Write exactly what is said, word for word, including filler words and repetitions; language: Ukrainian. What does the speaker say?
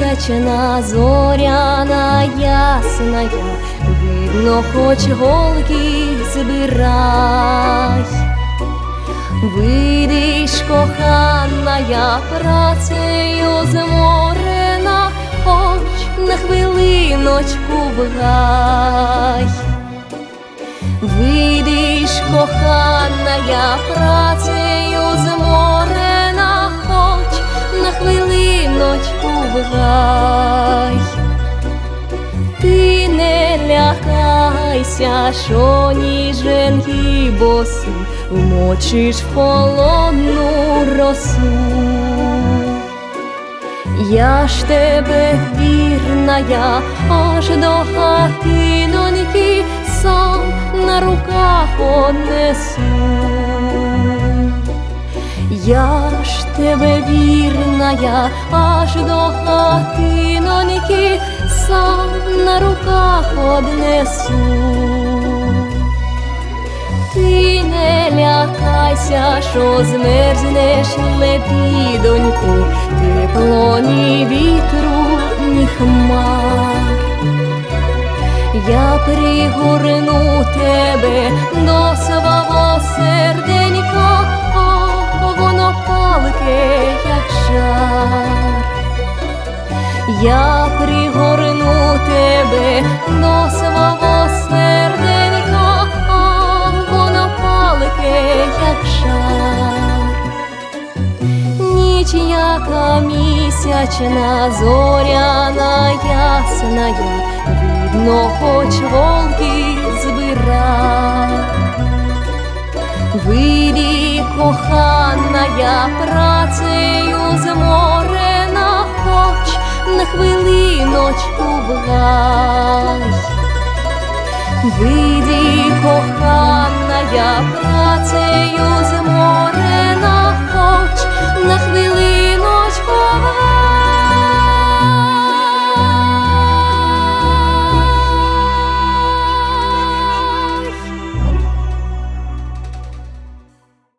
місячна, зоряна, ясна, видно, хоч голки збирай. Вийдиш, кохана, я працею зморена, хоч на хвилиночку в гай. Вийдиш, кохана, я працею зморена, хоч на хвилиночку в гай. Ти не лякайся, що ніженькі боси вмочиш в холодну росу. Я ж тебе вірна, я аж до хатиноньки сам на руках однесу. Я ж тебе вірна, я аж до хатиноньки сам на руках однесу. Ти не лякайся, що змерзнеш, лебідоньку, тепло ні вітру, ні хмар. Я пригорну тебе до свого серденька, а воно палке, як жар. Я пригорну тебе до свого серденька, а воно палке, як жар. Ніч яка місячна, зоряна, ясна, видно, хоч голки збирай. Вийди, кохана, я працею зморена, хоч на хвилиночку в гай. Вийди, кохана, я працею зморена, хоч на хвилиночку в гай.